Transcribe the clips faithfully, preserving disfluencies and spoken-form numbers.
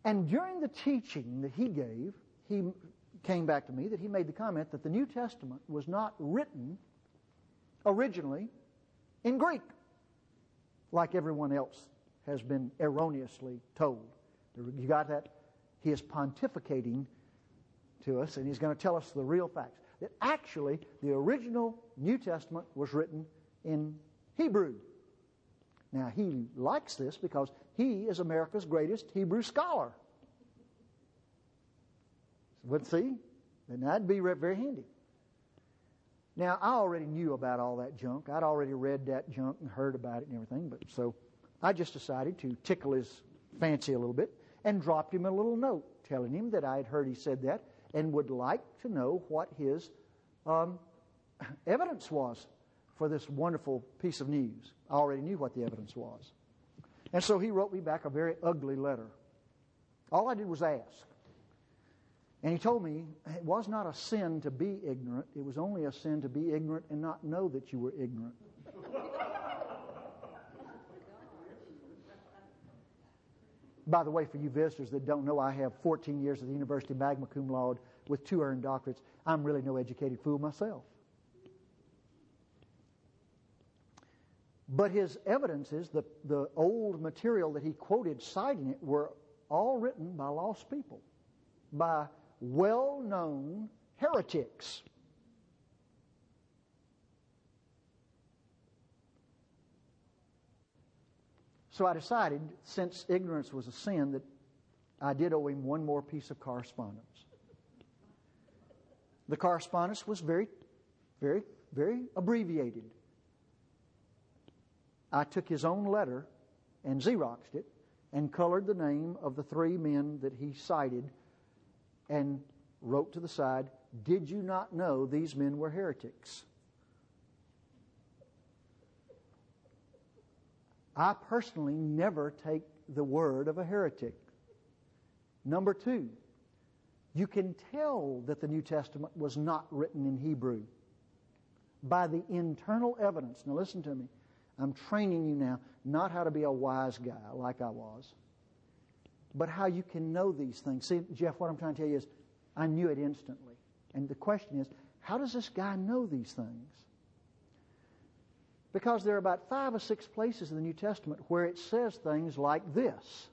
And during the teaching that he gave, he came back to me that he made the comment that the New Testament was not written originally in Greek, like everyone else has been erroneously told. You got that? He is pontificating to us, and he's going to tell us the real facts. That actually, the original New Testament was written in Hebrew. Now, he likes this because he is America's greatest Hebrew scholar. But see, then that'd be very handy. Now, I already knew about all that junk. I'd already read that junk and heard about it and everything. But so I just decided to tickle his fancy a little bit and dropped him a little note telling him that I had heard he said that and would like to know what his um, evidence was for this wonderful piece of news. I already knew what the evidence was. And so he wrote me back a very ugly letter. All I did was ask. And he told me it was not a sin to be ignorant. It was only a sin to be ignorant and not know that you were ignorant. By the way, for you visitors that don't know, I have fourteen years at the University magna cum laude with two earned doctorates. I'm really no educated fool myself. But his evidences, the, the old material that he quoted citing it, were all written by lost people, by well-known heretics. So I decided, since ignorance was a sin, that I did owe him one more piece of correspondence. The correspondence was very, very, very abbreviated. I took his own letter and Xeroxed it and colored the name of the three men that he cited and wrote to the side, "Did you not know these men were heretics?" I personally never take the word of a heretic. Number two, you can tell that the New Testament was not written in Hebrew by the internal evidence. Now listen to me. I'm training you now, not how to be a wise guy like I was, but how you can know these things. See, Jeff, what I'm trying to tell you is I knew it instantly. And the question is, how does this guy know these things? Because there are about five or six places in the New Testament where it says things like this.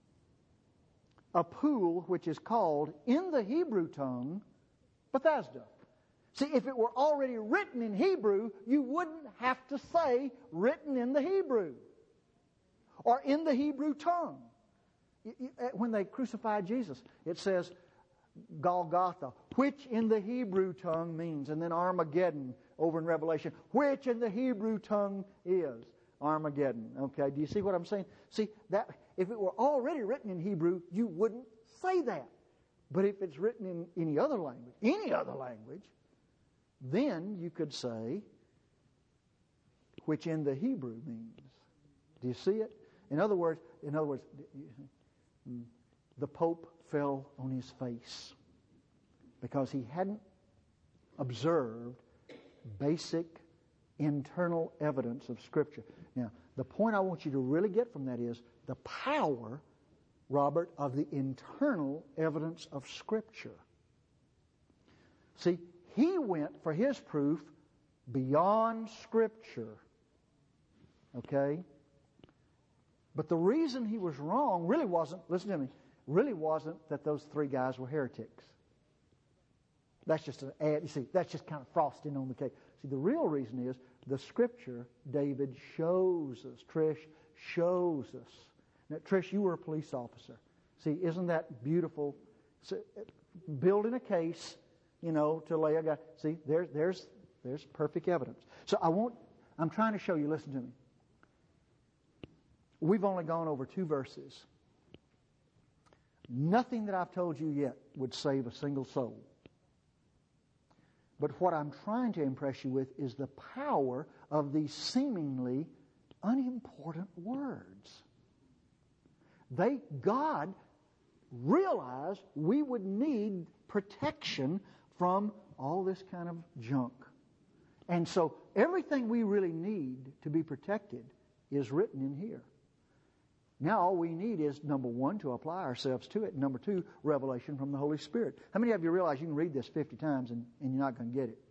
A pool which is called, in the Hebrew tongue, Bethesda. See, if it were already written in Hebrew, you wouldn't have to say written in the Hebrew or in the Hebrew tongue. When they crucified Jesus, it says Golgotha, which in the Hebrew tongue means, and then Armageddon over in Revelation, which in the Hebrew tongue is Armageddon. Okay, do you see what I'm saying? See, that if it were already written in Hebrew, you wouldn't say that. But if it's written in any other language, any other language, then you could say, which in the Hebrew means. Do you see it? In other words, in other words, the Pope fell on his face because he hadn't observed basic internal evidence of Scripture. Now, the point I want you to really get from that is the power, Robert, of the internal evidence of Scripture. See, he went for his proof beyond Scripture. Okay? But the reason he was wrong really wasn't, listen to me, really wasn't that those three guys were heretics. That's just an ad, you see, that's just kind of frosting on the cake. See, the real reason is the Scripture, David, shows us, Trish, shows us. Now, Trish, you were a police officer. See, isn't that beautiful? So, building a case, you know, to lay a guy. See, there's there's there's perfect evidence. So I won't. I'm trying to show you. Listen to me. We've only gone over two verses. Nothing that I've told you yet would save a single soul. But what I'm trying to impress you with is the power of these seemingly unimportant words. They, God realized we would need protection from all this kind of junk. And so everything we really need to be protected is written in here. Now all we need is, number one, to apply ourselves to it. And number two, revelation from the Holy Spirit. How many of you realize you can read this fifty times and, and you're not going to get it?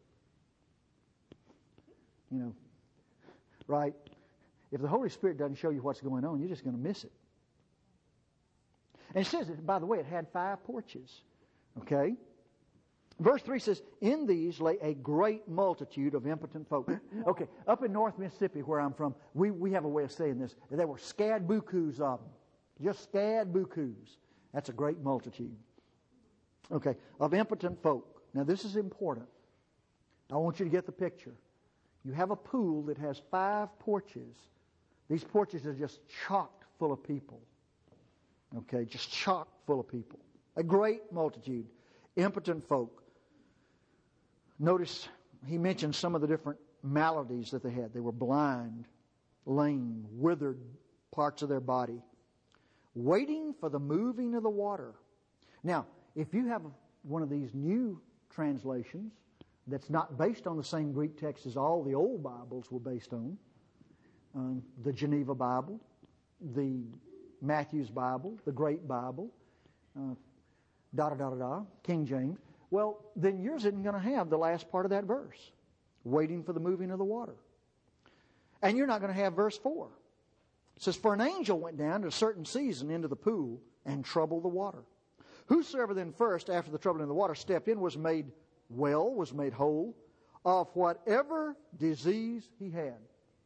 You know, right? If the Holy Spirit doesn't show you what's going on, you're just going to miss it. And it says, that, by the way, it had five porches. Okay? Verse three says, in these lay a great multitude of impotent folk. Okay, up in North Mississippi, where I'm from, we, we have a way of saying this. There were scad bukus of them. Just scad bukus. That's a great multitude. Okay, of impotent folk. Now this is important. I want you to get the picture. You have a pool that has five porches. These porches are just chocked full of people. Okay, just chocked full of people. A great multitude. Impotent folk. Notice he mentions some of the different maladies that they had. They were blind, lame, withered parts of their body, waiting for the moving of the water. Now, if you have one of these new translations that's not based on the same Greek text as all the old Bibles were based on, um, the Geneva Bible, the Matthew's Bible, the Great Bible, uh, da da da da da, King James, well, then yours isn't going to have the last part of that verse, waiting for the moving of the water. And you're not going to have verse four. It says, for an angel went down at a certain season into the pool and troubled the water. Whosoever then first, after the troubling of the water, stepped in was made well, was made whole, of whatever disease he had.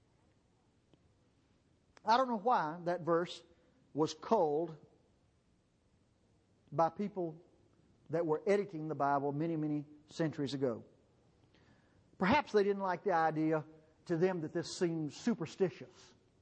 I don't know why that verse was culled by people that were editing the Bible many, many centuries ago. Perhaps they didn't like the idea to them that this seemed superstitious.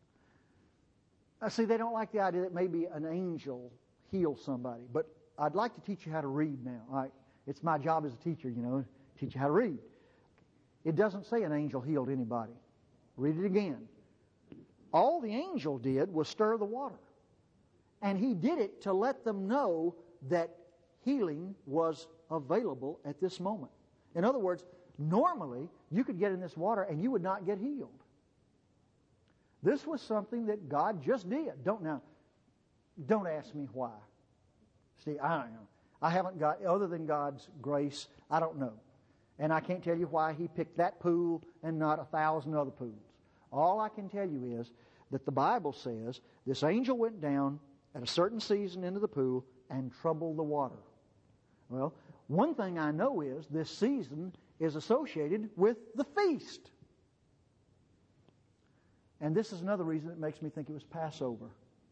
I see, they don't like the idea that maybe an angel heals somebody. But I'd like to teach you how to read now. All right? It's my job as a teacher, you know, teach you how to read. It doesn't say an angel healed anybody. Read it again. All the angel did was stir the water. And he did it to let them know that healing was available at this moment. In other words, normally you could get in this water and you would not get healed. This was something that God just did. Don't now, don't ask me why. See, I don't know. I haven't got, other than God's grace, I don't know. And I can't tell you why he picked that pool and not a thousand other pools. All I can tell you is that the Bible says this angel went down at a certain season into the pool and troubled the water. Well, one thing I know is this season is associated with the feast. And this is another reason that makes me think it was Passover.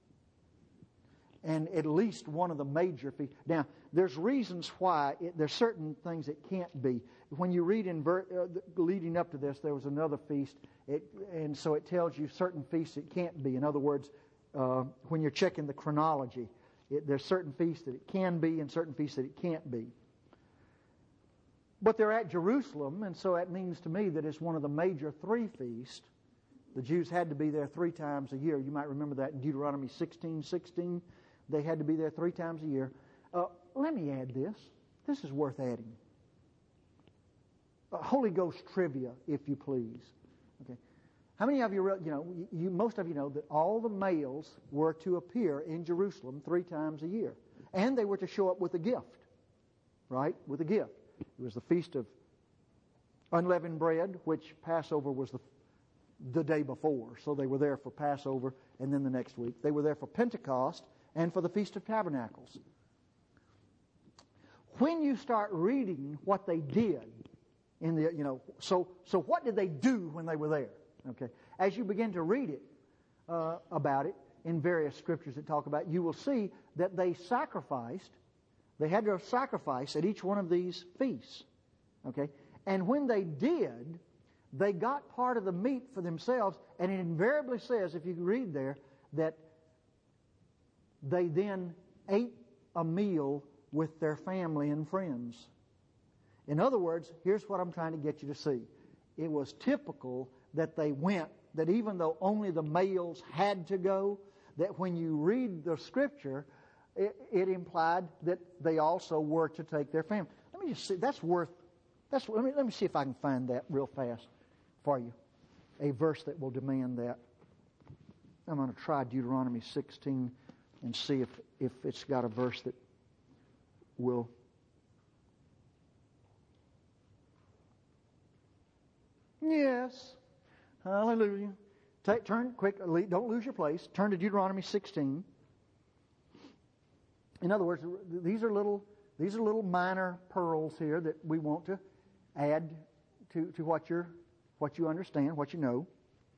And at least one of the major feasts. Now, there's reasons why. It, there's certain things it can't be. When you read in ver, uh, leading up to this, there was another feast. It, and so it tells you certain feasts it can't be. In other words, uh, when you're checking the chronology, it, there's certain feasts that it can be and certain feasts that it can't be. But they're at Jerusalem, and so that means to me that it's one of the major three feasts. The Jews had to be there three times a year. You might remember that in Deuteronomy sixteen sixteen. They had to be there three times a year. Uh, let me add this. This is worth adding. Uh, Holy Ghost trivia, if you please. Okay. How many of you, you know, you, most of you know that all the males were to appear in Jerusalem three times a year. And they were to show up with a gift. Right? With a gift. It was the Feast of Unleavened Bread, which Passover was the, the day before. So they were there for Passover and then the next week. They were there for Pentecost and for the Feast of Tabernacles. When you start reading what they did in the, you know, so so what did they do when they were there? Okay, as you begin to read it uh, about it in various scriptures that talk about it, you will see that they sacrificed. They had to sacrifice at each one of these feasts. Okay, and when they did, they got part of the meat for themselves, and it invariably says, if you read there, that they then ate a meal with their family and friends. In other words, here's what I'm trying to get you to see. It was typical that they went, that even though only the males had to go, that when you read the scripture, it, it implied that they also were to take their family. Let me just see, that's worth, that's, let me, let me see if I can find that real fast for you. A verse that will demand that. I'm going to try Deuteronomy sixteen and see if, if it's got a verse that will... Yes. Hallelujah. Take, turn quick. Don't lose your place. Turn to Deuteronomy sixteen. In other words, these are little these are little minor pearls here that we want to add to, to what you're what you understand, what you know.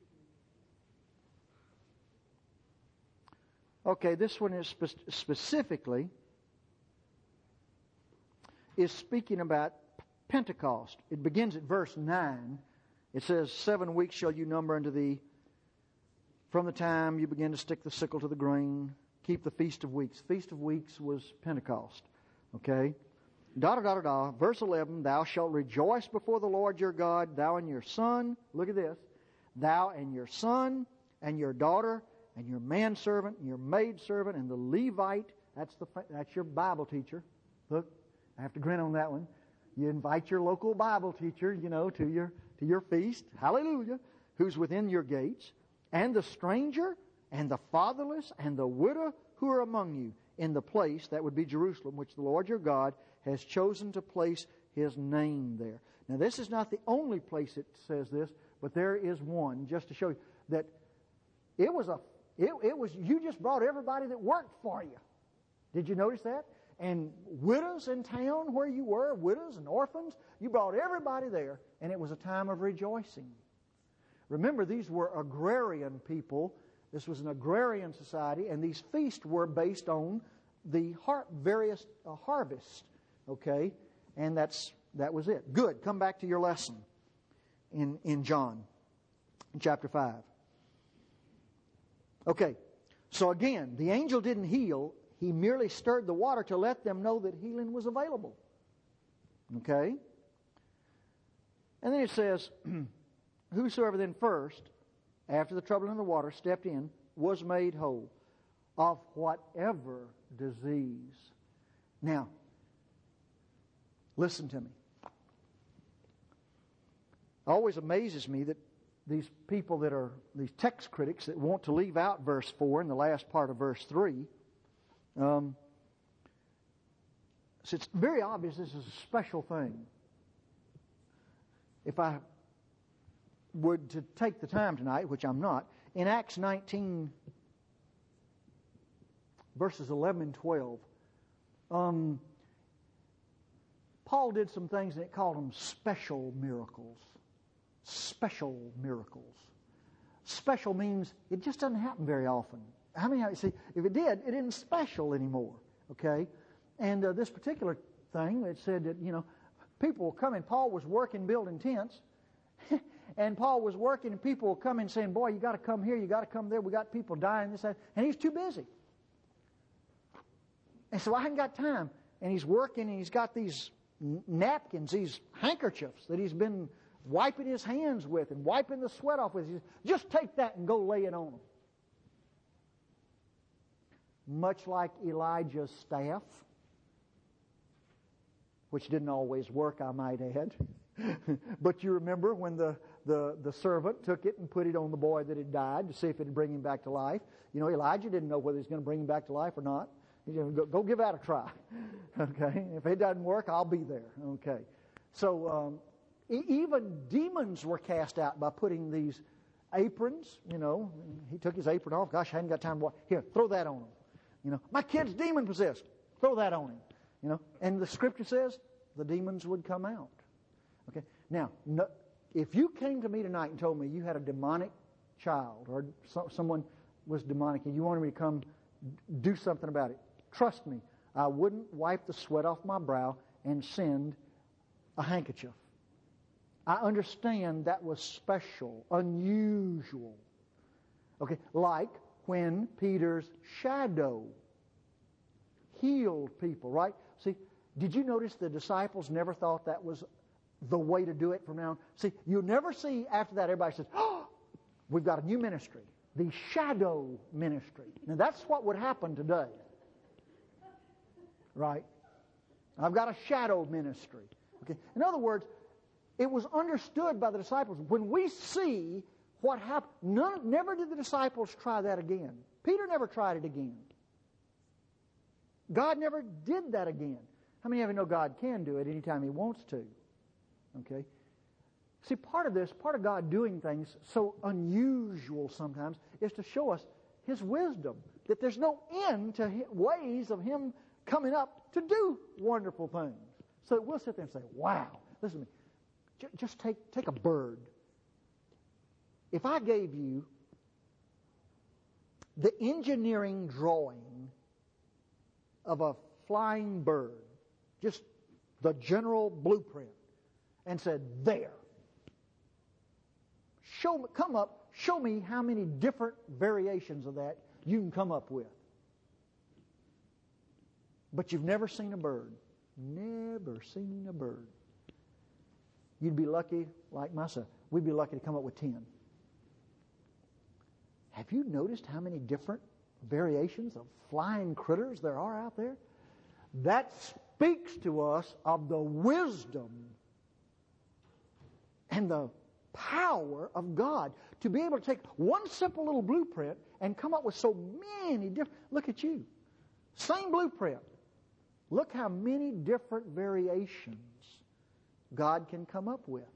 Okay, this one is spe- specifically is speaking about Pentecost. It begins at verse nine. It says, "Seven weeks shall you number unto thee from the time you begin to stick the sickle to the grain. Keep the Feast of Weeks." Feast of Weeks was Pentecost. Okay? Da da da da da. Verse eleven, "Thou shalt rejoice before the Lord your God, thou and your son." Look at this. "Thou and your son and your daughter and your manservant and your maidservant and the Levite." That's the that's your Bible teacher. Look, I have to grin on that one. You invite your local Bible teacher, you know, to your to your feast. Hallelujah. "Who's within your gates, and the stranger and the fatherless and the widow who are among you in the place," that would be Jerusalem, "which the Lord your God has chosen to place His name there." Now, this is not the only place it says this, but there is one, just to show you that it was a it, it was you just brought everybody that worked for you. Did you notice that? And widows in town where you were, widows and orphans, you brought everybody there, and it was a time of rejoicing. Remember, these were agrarian people. This was an agrarian society, and these feasts were based on the har- various uh, harvests. Okay, and that's that was it. Good. Come back to your lesson in in John, in chapter five. Okay, so again, the angel didn't heal. He merely stirred the water to let them know that healing was available. Okay? And then it says, "Whosoever then first, after the troubling of the water, stepped in, was made whole of whatever disease." Now, listen to me. It always amazes me that these people that are, these text critics that want to leave out verse four and the last part of verse three, Um, so it's very obvious this is a special thing. If I would to take the time tonight, which I'm not, in Acts nineteen, verses eleven and twelve, um, Paul did some things and it called them special miracles. Special miracles. Special means it just doesn't happen very often. How many of you see, if it did, it isn't special anymore, okay? And uh, this particular thing, it said that, you know, people were coming. Paul was working building tents, and Paul was working, and people were coming saying, "Boy, you got to come here, you got to come there, we got people dying," this, that, and he's too busy. And so I haven't got time. And he's working, and he's got these napkins, these handkerchiefs that he's been wiping his hands with and wiping the sweat off with. He says, "Just take that and go lay it on them." Much like Elijah's staff, which didn't always work, I might add. But you remember when the, the, the servant took it and put it on the boy that had died to see if it would bring him back to life. You know, Elijah didn't know whether he was going to bring him back to life or not. He said, go, go give that a try. Okay? If it doesn't work, I'll be there. Okay. So um, e- even demons were cast out by putting these aprons, you know. He took his apron off. Gosh, I hadn't got time to watch. Here, throw that on him. You know, "My kid's demon possessed. Throw that on him." You know, and the scripture says the demons would come out. Okay. Now, no, if you came to me tonight and told me you had a demonic child or so, someone was demonic and you wanted me to come do something about it, trust me, I wouldn't wipe the sweat off my brow and send a handkerchief. I understand that was special, unusual. Okay, like when Peter's shadow healed people, right? See, did you notice the disciples never thought that was the way to do it from now on? See, you'll never see after that everybody says, "Oh, we've got a new ministry, the shadow ministry." Now that's what would happen today, right? I've got a shadow ministry. Okay. In other words, it was understood by the disciples, when we see what happened? None, never did the disciples try that again. Peter never tried it again. God never did that again. How many of you know God can do it anytime He wants to? Okay? See, part of this, part of God doing things so unusual sometimes, is to show us His wisdom. That there's no end to ways of Him coming up to do wonderful things. So we'll sit there and say, wow. Listen to me. J- just take, take a bird. If I gave you the engineering drawing of a flying bird, just the general blueprint, and said, there. Show, come up, show me how many different variations of that you can come up with. But you've never seen a bird. Never seen a bird. You'd be lucky, like myself, we'd be lucky to come up with ten. Have you noticed how many different variations of flying critters there are out there? That speaks to us of the wisdom and the power of God to be able to take one simple little blueprint and come up with so many different... Look at you. Same blueprint. Look how many different variations God can come up with.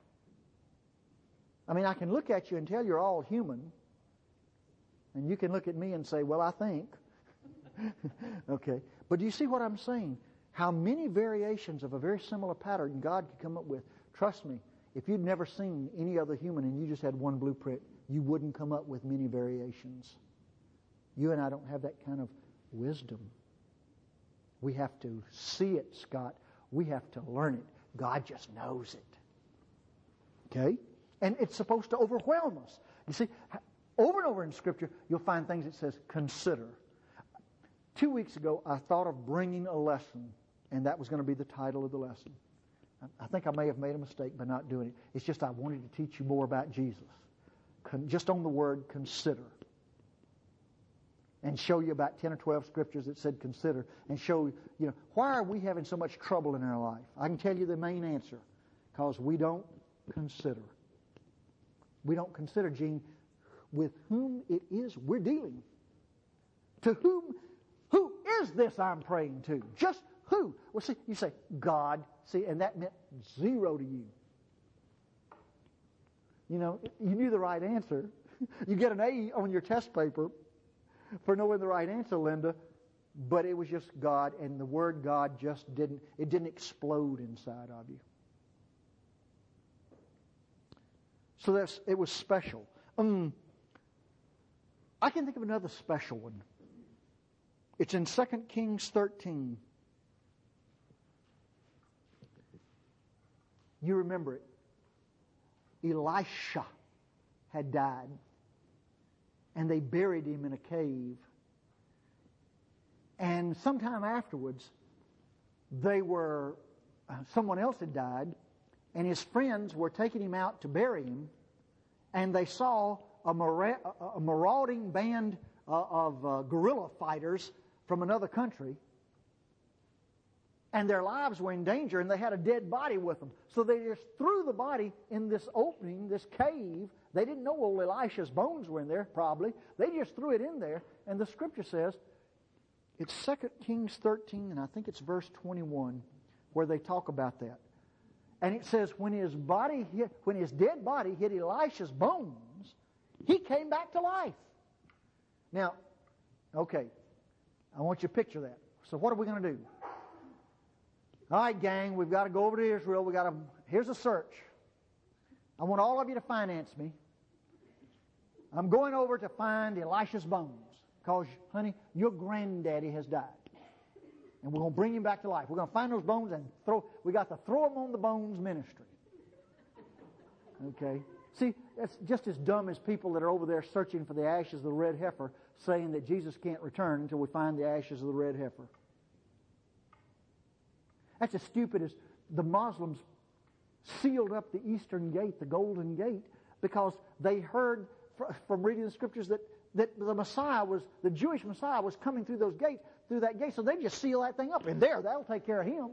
I mean, I can look at you and tell you're all human, and you can look at me and say, well, I think. Okay. But do you see what I'm saying? How many variations of a very similar pattern God could come up with. Trust me, if you'd never seen any other human and you just had one blueprint, you wouldn't come up with many variations. You and I don't have that kind of wisdom. We have to see it, Scott. We have to learn it. God just knows it. Okay? And it's supposed to overwhelm us. You see, over and over in Scripture, you'll find things that says, consider. Two weeks ago, I thought of bringing a lesson, and that was going to be the title of the lesson. I think I may have made a mistake by not doing it. It's just I wanted to teach you more about Jesus. Con- just on the word consider. And show you about ten or twelve scriptures that said consider. And show, you know, why are we having so much trouble in our life? I can tell you the main answer. Because we don't consider. We don't consider, Gene, with whom it is we're dealing. To whom, who is this I'm praying to? Just who? Well, see, you say, God. See, and that meant zero to you. You know, you knew the right answer. You get an A on your test paper for knowing the right answer, Linda, but it was just God, and the word God just didn't, it didn't explode inside of you. So that's, it was special. Um, I can think of another special one. It's in Second Kings thirteen. You remember it. Elisha had died, and they buried him in a cave. And sometime afterwards, they were, uh, someone else had died, and his friends were taking him out to bury him, and they saw a, mara- a marauding band uh, of uh, guerrilla fighters from another country, and their lives were in danger, and they had a dead body with them. So they just threw the body in this opening, this cave. They didn't know old Elisha's bones were in there, probably. They just threw it in there, and the Scripture says, it's Second Kings thirteen, and I think it's verse twenty-one, where they talk about that. And it says, when his body hit, when his dead body hit Elisha's bones, he came back to life. Now, okay, I want you to picture that. So what are we going to do? All right, gang, we've got to go over to Israel. We got to. Here's a search. I want all of you to finance me. I'm going over to find Elisha's bones because, honey, your granddaddy has died, and we're going to bring him back to life. We're going to find those bones and throw. We got the throw them on the bones ministry. Okay. See, that's just as dumb as people that are over there searching for the ashes of the red heifer, saying that Jesus can't return until we find the ashes of the red heifer. That's as stupid as the Muslims sealed up the eastern gate, the golden gate, because they heard fr- from reading the scriptures that, that the Messiah was, the Jewish Messiah was coming through those gates, through that gate, so they just seal that thing up. And there, that'll take care of him.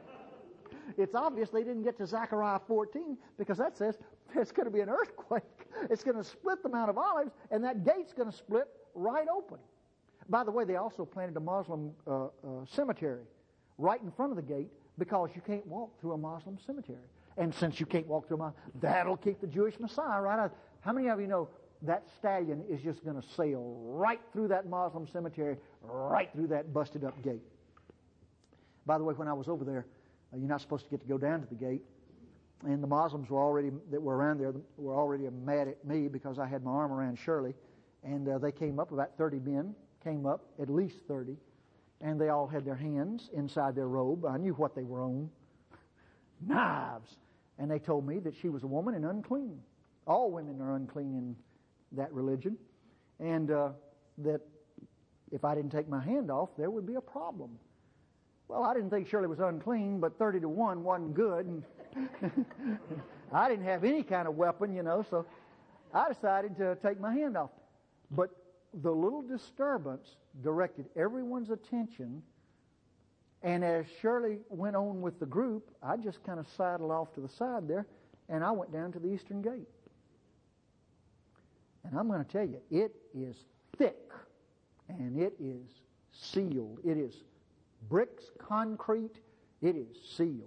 It's obvious they didn't get to Zechariah fourteen because that says there's going to be an earthquake It's going to split the Mount of Olives, and that gate's going to split right open. By the way, they also planted a Muslim uh, uh, cemetery right in front of the gate because you can't walk through a Muslim cemetery. And since you can't walk through a Muslim, that'll keep the Jewish Messiah right out. How many of you know that stallion is just going to sail right through that Muslim cemetery, right through that busted up gate? By the way, when I was over there, uh, you're not supposed to get to go down to the gate. And the Muslims were already, that were around there, were already mad at me because I had my arm around Shirley. And uh, they came up, about thirty men came up, at least thirty. And they all had their hands inside their robe. I knew what they were on. Knives. And they told me that she was a woman and unclean. All women are unclean in that religion. And uh, that if I didn't take my hand off, there would be a problem. Well, I didn't think Shirley was unclean, but thirty to one wasn't good. And I didn't have any kind of weapon, you know, so I decided to take my hand off. But the little disturbance directed everyone's attention, and as Shirley went on with the group, I just kind of sidled off to the side there, and I went down to the eastern gate. And I'm going to tell you, it is thick, and it is sealed. It is bricks, concrete, it is sealed.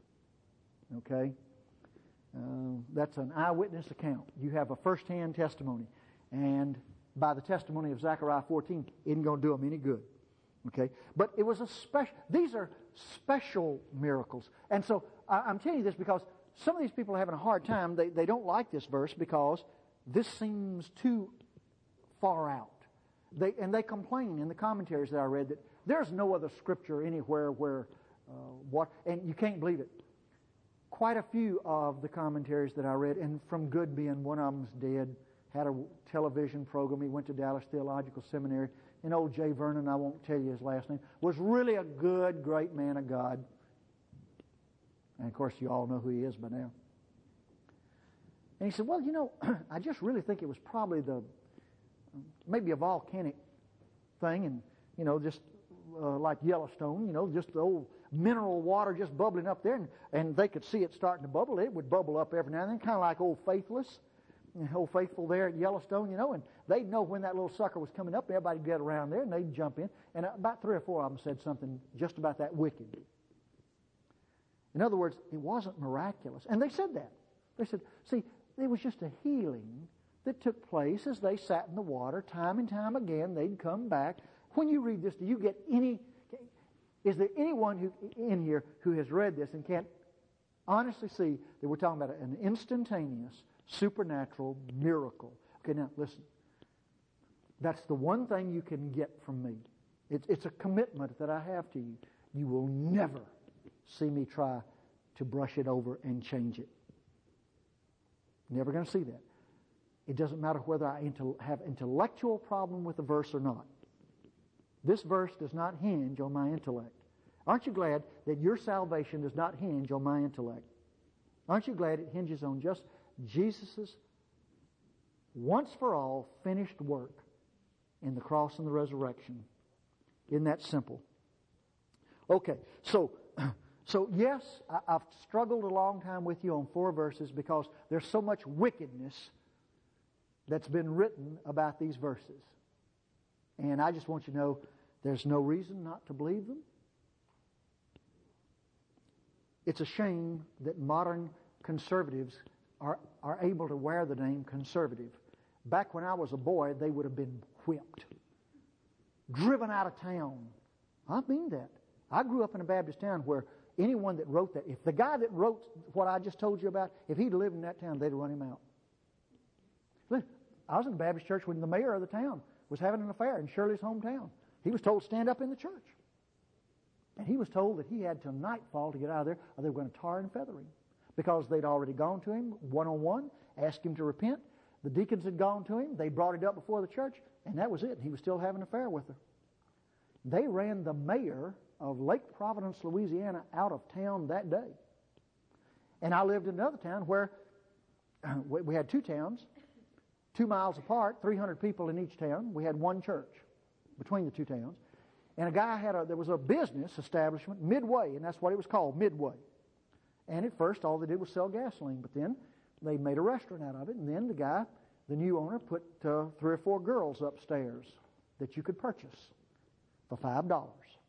Okay? Uh, that's an eyewitness account. You have a first-hand testimony. And by the testimony of Zechariah fourteen, it isn't going to do them any good. Okay? But it was a special, these are special miracles. And so I, I'm telling you this because some of these people are having a hard time. They, they don't like this verse because this seems too far out. They, and they complain in the commentaries that I read that there's no other scripture anywhere where uh, what, and you can't believe it. Quite a few of the commentaries that I read, and from Good being one of them's dead, had a television program. He went to Dallas Theological Seminary. And old Jay Vernon, I won't tell you his last name, was really a good, great man of God. And of course, you all know who he is by now. And he said, well, you know, I just really think it was probably the, maybe a volcanic thing, and, you know, just uh, like Yellowstone, you know, just the old mineral water just bubbling up there, and, and they could see it starting to bubble. It would bubble up every now and then, kind of like Old Faithless, Old Faithful there at Yellowstone, you know, and they'd know when that little sucker was coming up, everybody'd get around there, and they'd jump in. And about three or four of them said something just about that wicked. In other words, it wasn't miraculous. And they said that. They said, see, it was just a healing that took place as they sat in the water time and time again. They'd come back. When you read this, do you get any... Is there anyone who in here who has read this and can't honestly see that we're talking about an instantaneous, supernatural miracle? Okay, now listen. That's the one thing you can get from me. It's, it's a commitment that I have to you. You will never see me try to brush it over and change it. Never going to see that. It doesn't matter whether I intel- have intellectual problem with the verse or not. This verse does not hinge on my intellect. Aren't you glad that your salvation does not hinge on my intellect? Aren't you glad it hinges on just Jesus' once for all finished work in the cross and the resurrection? Isn't that simple? Okay, so so yes, I, I've struggled a long time with you on four verses because there's so much wickedness that's been written about these verses. And I just want you to know there's no reason not to believe them. It's a shame that modern conservatives are, are able to wear the name conservative. Back when I was a boy, they would have been whipped, driven out of town. I mean that. I grew up in a Baptist town where anyone that wrote that, if the guy that wrote what I just told you about, if he'd lived in that town, they'd have run him out. Listen, I was in the Baptist church when the mayor of the town was having an affair in Shirley's hometown. He was told to stand up in the church. And he was told that he had till nightfall to get out of there or they were going to tar and feather him. Because they'd already gone to him one-on-one, asked him to repent. The deacons had gone to him. They brought it up before the church, and that was it. He was still having an affair with her. They ran the mayor of Lake Providence, Louisiana, out of town that day. And I lived in another town where we had two towns, two miles apart, three hundred people in each town. We had one church between the two towns. And a guy had a, there was a business establishment, Midway, and that's what it was called, Midway. And at first, all they did was sell gasoline. But then, they made a restaurant out of it, and then the guy, the new owner, put uh, three or four girls upstairs that you could purchase for five dollars.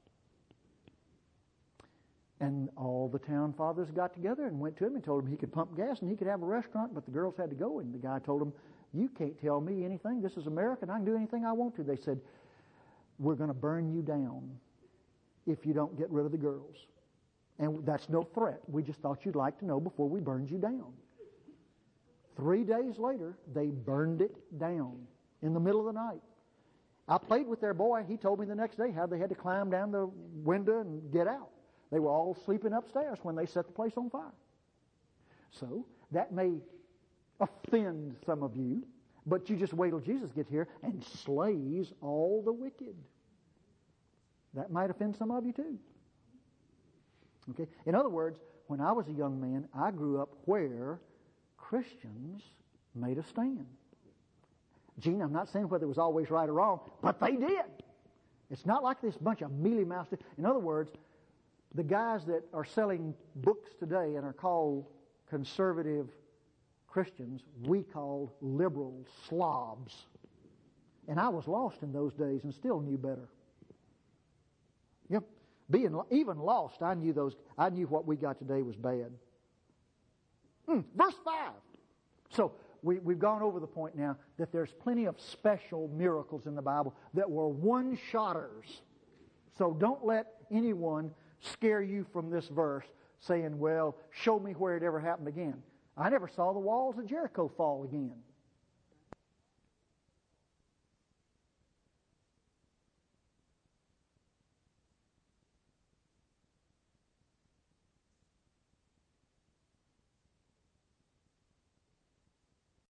And all the town fathers got together and went to him and told him he could pump gas and he could have a restaurant, but the girls had to go. And the guy told them, you can't tell me anything. This is America, and I can do anything I want to. They said, we're going to burn you down if you don't get rid of the girls. And that's no threat. We just thought you'd like to know before we burned you down. Three days later, they burned it down in the middle of the night. I played with their boy. He told me the next day how they had to climb down the window and get out. They were all sleeping upstairs when they set the place on fire. So that may offend some of you, but you just wait till Jesus gets here and slays all the wicked. That might offend some of you too. Okay. In other words, when I was a young man, I grew up where Christians made a stand. Gene, I'm not saying whether it was always right or wrong, but they did. It's not like this bunch of mealy-mouthed. In other words, the guys that are selling books today and are called conservative Christians, we called liberal slobs. And I was lost in those days and still knew better. Yep. Being even lost, I knew those. I knew what we got today was bad. Mm, verse five. So we, we've gone over the point now that there's plenty of special miracles in the Bible that were one-shotters. So don't let anyone scare you from this verse saying, well, show me where it ever happened again. I never saw the walls of Jericho fall again.